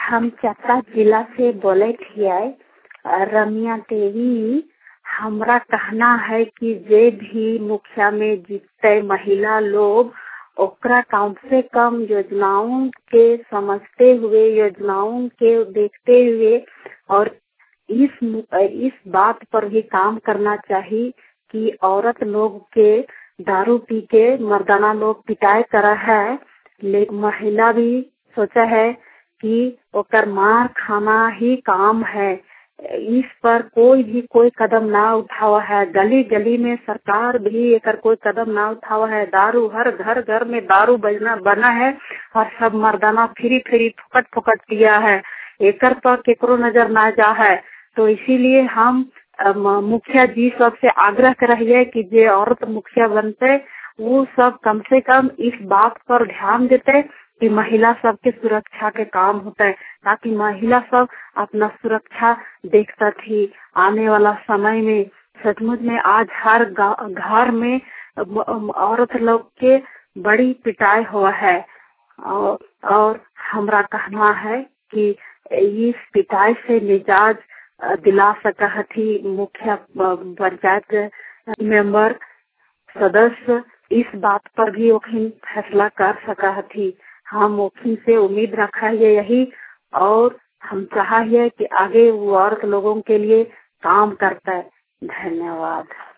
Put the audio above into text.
हम चतरा जिला से बोले छियै। रमिया देवी, हमरा कहना है कि जे भी मुखिया में जीतते महिला लोग, ओकरा कम से कम योजनाओं के समझते हुए, योजनाओं के देखते हुए और इस बात पर भी काम करना चाहिए कि औरत लोग के दारू पी के मर्दाना लोग पिटाई करा है, लेकिन महिला भी सोचा है कि ओकर मार खाना ही काम है। इस पर कोई कदम ना उठावा है। गली गली में सरकार भी एकर कोई कदम ना उठावा है। दारू हर घर में दारू बना है और सब मर्दाना फ्री फुकट पिया है। एकर पर केकरो नजर ना जा है। तो इसीलिए हम मुखिया जी सबसे आग्रह कर रही है कि जे औरत मुखिया बनते वो सब कम से कम इस बात पर ध्यान देते कि महिला सबके सुरक्षा के काम होता है, ताकि महिला सब अपना सुरक्षा देखता थी। आने वाला समय में सचमुच में आज हर घर में औरत लोग के बड़ी पिटाई हुआ है और हमरा कहना है कि इस पिटाई से निजात दिला सका थी मुखिया, पंचायत मेंबर, सदस्य इस बात पर भी ओखिन फैसला कर सका थी। हम ओखिन से उम्मीद रखा है यही, और हम चाहा है कि आगे वो औरत लोगों के लिए काम करता है। धन्यवाद।